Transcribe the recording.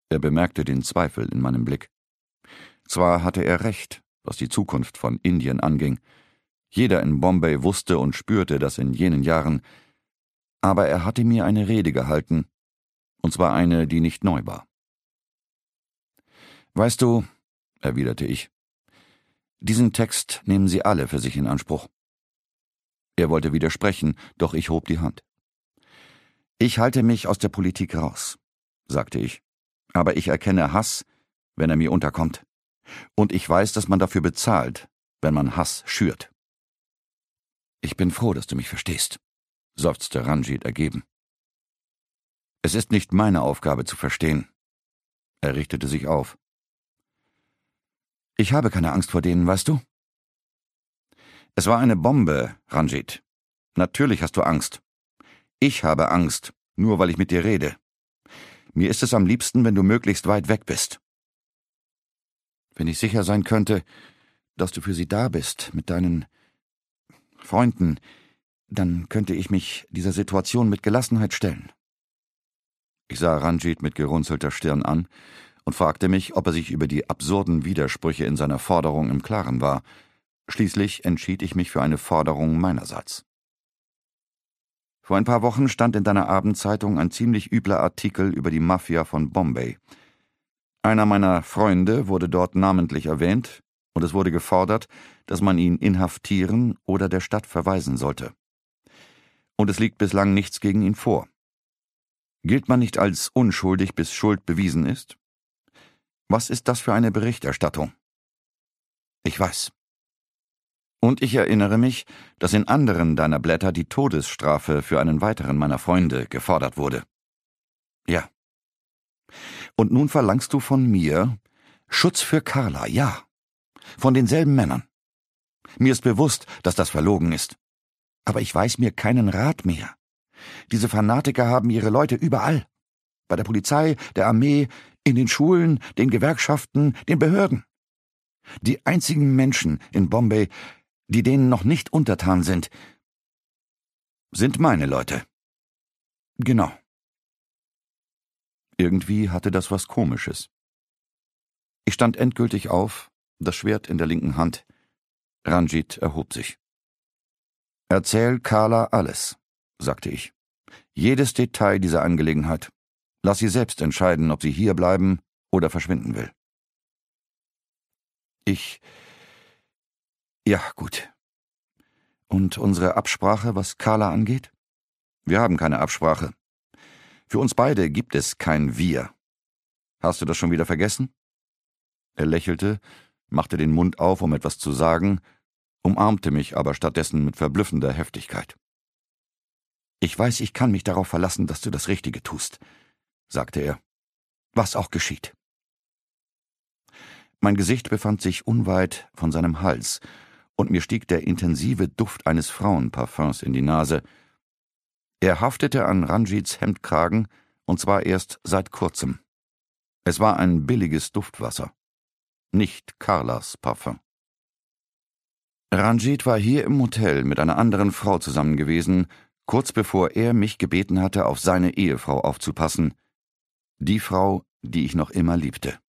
Er bemerkte den Zweifel in meinem Blick. Zwar hatte er recht, was die Zukunft von Indien anging. Jeder in Bombay wusste und spürte das in jenen Jahren, aber er hatte mir eine Rede gehalten, und zwar eine, die nicht neu war. »Weißt du«, erwiderte ich, »diesen Text nehmen Sie alle für sich in Anspruch.« Er wollte widersprechen, doch ich hob die Hand. »Ich halte mich aus der Politik raus«, sagte ich, »aber ich erkenne Hass, wenn er mir unterkommt. Und ich weiß, dass man dafür bezahlt, wenn man Hass schürt.« »Ich bin froh, dass du mich verstehst«, seufzte Ranjit ergeben. »Es ist nicht meine Aufgabe zu verstehen.« Er richtete sich auf. »Ich habe keine Angst vor denen, weißt du?« »Es war eine Bombe, Ranjit. Natürlich hast du Angst. Ich habe Angst, nur weil ich mit dir rede. Mir ist es am liebsten, wenn du möglichst weit weg bist. Wenn ich sicher sein könnte, dass du für sie da bist, mit deinen Freunden, dann könnte ich mich dieser Situation mit Gelassenheit stellen.« Ich sah Ranjit mit gerunzelter Stirn an und fragte mich, ob er sich über die absurden Widersprüche in seiner Forderung im Klaren war. Schließlich entschied ich mich für eine Forderung meinerseits. »Vor ein paar Wochen stand in deiner Abendzeitung ein ziemlich übler Artikel über die Mafia von Bombay. Einer meiner Freunde wurde dort namentlich erwähnt, und es wurde gefordert, dass man ihn inhaftieren oder der Stadt verweisen sollte. Und es liegt bislang nichts gegen ihn vor. Gilt man nicht als unschuldig, bis Schuld bewiesen ist? Was ist das für eine Berichterstattung?« »Ich weiß. Und ich erinnere mich, dass in anderen deiner Blätter die Todesstrafe für einen weiteren meiner Freunde gefordert wurde.« »Ja. Und nun verlangst du von mir Schutz für Karla, ja, von denselben Männern. Mir ist bewusst, dass das verlogen ist. Aber ich weiß mir keinen Rat mehr. Diese Fanatiker haben ihre Leute überall. Bei der Polizei, der Armee, in den Schulen, den Gewerkschaften, den Behörden. Die einzigen Menschen in Bombay, die denen noch nicht untertan sind meine Leute.« »Genau.« Irgendwie hatte das was Komisches. Ich stand endgültig auf, das Schwert in der linken Hand. Ranjit erhob sich. »Erzähl Karla alles«, sagte ich. »Jedes Detail dieser Angelegenheit. Lass sie selbst entscheiden, ob sie hier bleiben oder verschwinden will.« »Ja, gut. Und unsere Absprache, was Karla angeht?« »Wir haben keine Absprache. Für uns beide gibt es kein Wir. Hast du das schon wieder vergessen?« Er lächelte, machte den Mund auf, um etwas zu sagen, umarmte mich aber stattdessen mit verblüffender Heftigkeit. »Ich weiß, ich kann mich darauf verlassen, dass du das Richtige tust«, sagte er, »was auch geschieht.« Mein Gesicht befand sich unweit von seinem Hals, und mir stieg der intensive Duft eines Frauenparfüms in die Nase. Er haftete an Ranjits Hemdkragen, und zwar erst seit kurzem. Es war ein billiges Duftwasser, nicht Karlas Parfum. Ranjit war hier im Hotel mit einer anderen Frau zusammen gewesen, kurz bevor er mich gebeten hatte, auf seine Ehefrau aufzupassen, die Frau, die ich noch immer liebte.